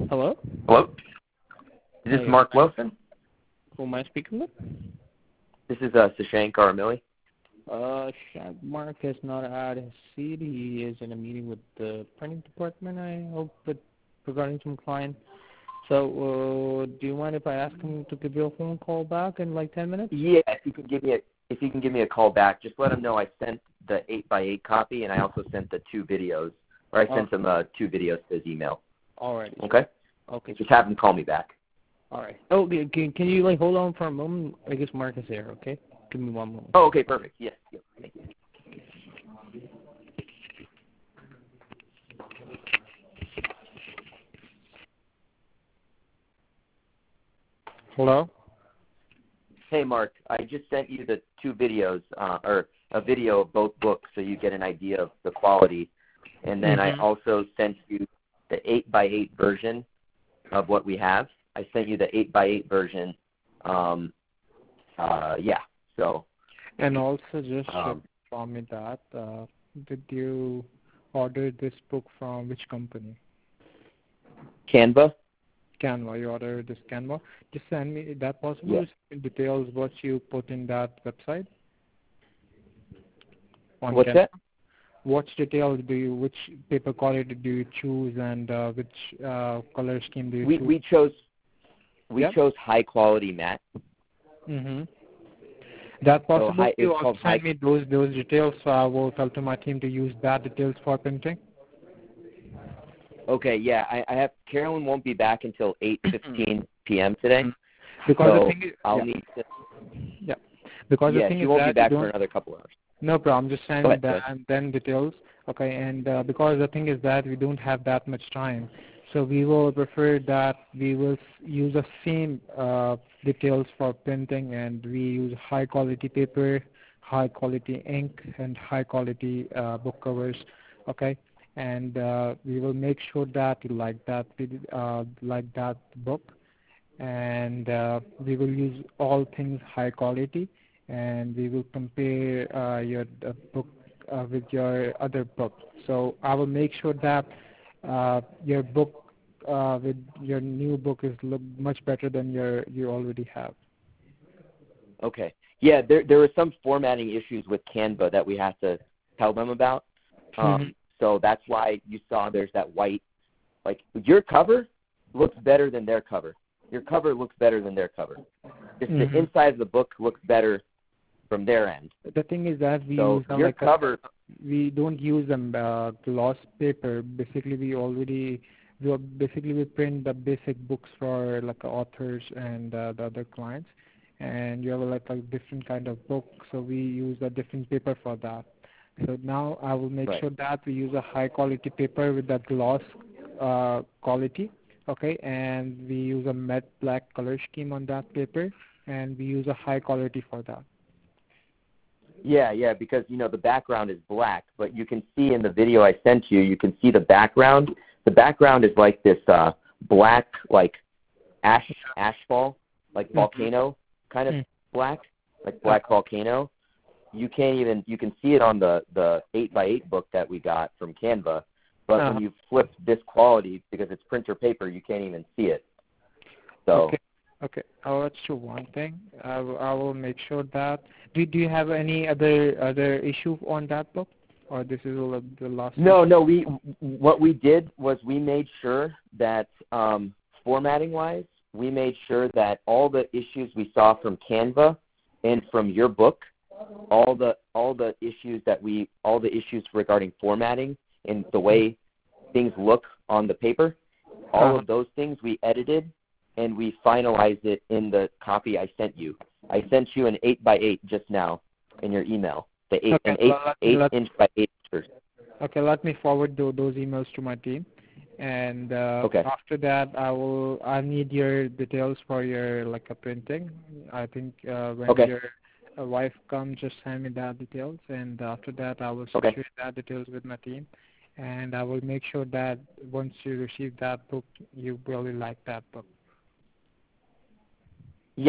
Hello? Hello? Is this Hey, Mark Wilson? who am I speaking with? This is Sashank Aramili. Mark is not at his seat. He is in a meeting with the printing department, I hope, regarding some client. So, do you mind if I ask him to give you a phone call back in like 10 minutes? Yeah, if you can give me a call back, just let him know I sent the 8x8 copy, and I also sent the 2 videos, or I sent him 2 videos to his email. All right. Okay? Okay. Just have him call me back. All right. Oh, can you like hold on for a moment? I guess Mark is there. Okay. Give me one moment. Oh, okay, perfect. Yes. Thank you. Hello. Hey, Mark, I just sent you the 2 videos, or a video of both books, so you get an idea of the quality. And then I also sent you the 8x8 version of what we have. I sent you the 8x8 version. Yeah. So. And also just inform me that did you order this book from which company? Canva. Canva. You ordered this Canva. Just send me. Is that possible? Yes. Details what you put in that website. What's Canva. that? What details which paper quality do you choose, and which color scheme do you choose? We chose high quality matte. That possible? So You also send me those details, so I will tell to my team to use that details for printing. Okay, yeah, I have Carolyn won't be back until 8:15 p.m. today. Because so the thing is, I'll need to. Yeah. Because the thing she is won't that be back for another couple hours. No problem. Just send me that and then details. Okay, and because the thing is that we don't have that much time, so we will prefer that we will use the same details for printing, and we use high quality paper, high quality ink, and high quality book covers. Okay, and we will make sure that you like that book, and we will use all things high quality, and we will compare your book with your other book. So I will make sure that your book with your new book is look much better than you already have. Okay. Yeah, there were some formatting issues with Canva that we have to tell them about. So that's why you saw there's that white, like your cover looks better than their cover. Your cover looks better than their cover. Just the inside of the book looks better from their end. The thing is that we use your cover. We don't use gloss paper. Basically, we print the basic books for like authors and the other clients, and you have like a different kind of book, so we use a different paper for that. So now I will make sure that we use a high quality paper with the gloss quality. Okay, and we use a matte black color scheme on that paper, and we use a high quality for that. Yeah, because the background is black, but you can see in the video I sent you, you can see the background. The background is like this black, like ashfall, like volcano kind of black, like black volcano. You can see it on the 8x8 book that we got from Canva. But when you flip this quality, because it's printer paper, you can't even see it. So. Okay. I'll let you one thing. I will make sure that. Do you have any other issue on that book, or this is the last? No. What we did was we made sure that formatting wise, we made sure that all the issues we saw from Canva and from your book, all the issues regarding formatting and the way things look on the paper, all of those things we edited and we finalized it in the copy I sent you. I sent you an 8x8 just now in your email. The 8-inch by 8 inches. Okay, let me forward those emails to my team, and after that I need your details for your like a printing. I think when your wife comes, just send me that details, and after that I will share that details with my team, and I will make sure that once you receive that book, you really like that book.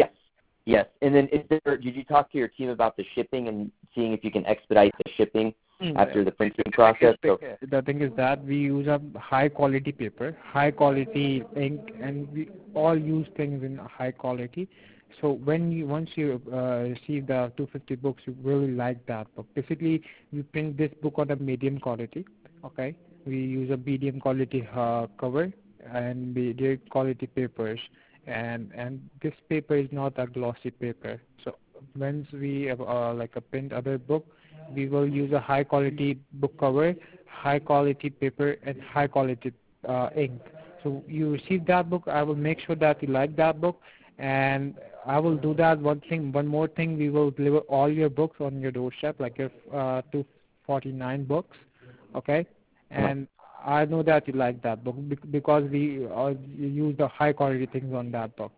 Yes. And then did you talk to your team about the shipping and seeing if you can expedite the shipping after the printing process. So the thing is that we use a high quality paper, high quality ink, and we all use things in high quality. So once you receive the 250 books, you really like that book. Basically, we print this book on a medium quality. Okay, we use a medium quality cover and medium quality papers, and this paper is not a glossy paper. So once we like a print other book, we will use a high quality book cover, high quality paper, and high quality ink. So you receive that book, I will make sure that you like that book, and I will do that. One more thing, we will deliver all your books on your doorstep, like your 249 books, okay? And I know that you like that book because we use the high quality things on that book.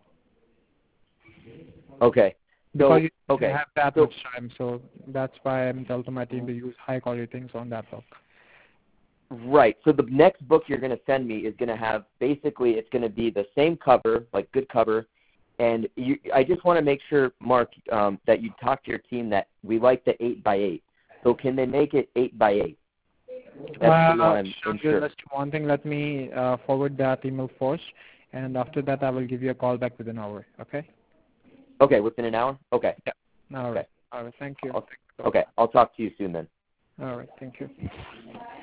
Okay. Because you have that much time, so that's why I'm telling my team to use high quality things on that book. Right. So the next book you're going to send me is going to have, basically, it's going to be the same cover, like good cover, and I just want to make sure, Mark, that you talk to your team that we like the 8x8. So can they make it 8x8? Sure. Let's do one thing. Let me forward that email first, and after that I will give you a call back within an hour, okay? Okay, within an hour? Okay. Yeah. All right. All right. Thank you. Okay. I'll talk to you soon then. All right. Thank you.